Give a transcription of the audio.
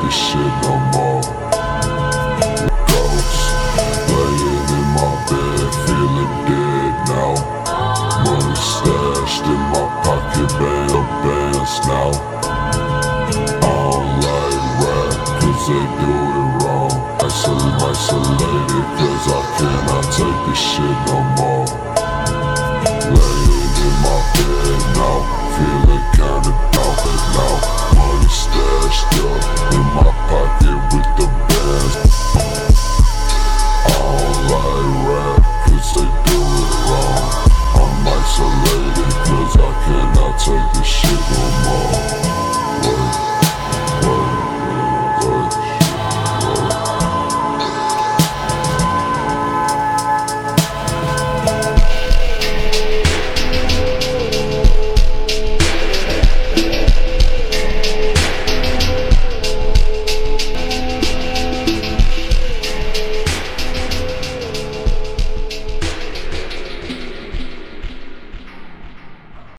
this shit no more. Ghost, laying in my bed, feeling dead now. Money stashed in my pocket, bands now. I don't like rap, cause they do it wrong. Isolated, cause I cannot take this shit no more. Laying in my bed now, feeling kinda down now. Money stashed